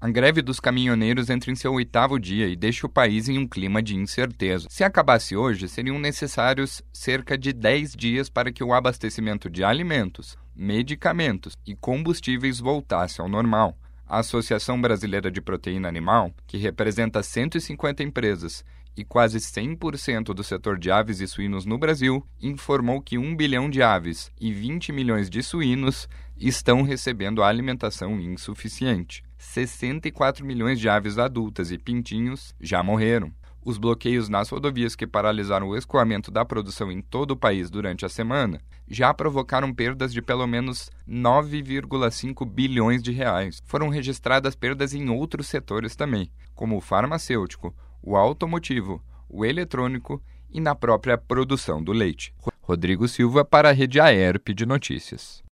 A greve dos caminhoneiros entra em seu 8º dia e deixa o país em um clima de incerteza. Se acabasse hoje, seriam necessários cerca de 10 dias para que o abastecimento de alimentos, medicamentos e combustíveis voltasse ao normal. A Associação Brasileira de Proteína Animal, que representa 150 empresas e quase 100% do setor de aves e suínos no Brasil, informou que 1 bilhão de aves e 20 milhões de suínos estão recebendo alimentação insuficiente. 64 milhões de aves adultas e pintinhos já morreram. Os bloqueios nas rodovias que paralisaram o escoamento da produção em todo o país durante a semana já provocaram perdas de pelo menos 9,5 bilhões de reais. Foram registradas perdas em outros setores também, como o farmacêutico, o automotivo, o eletrônico e na própria produção do leite. Rodrigo Silva para a Rede AERP de Notícias.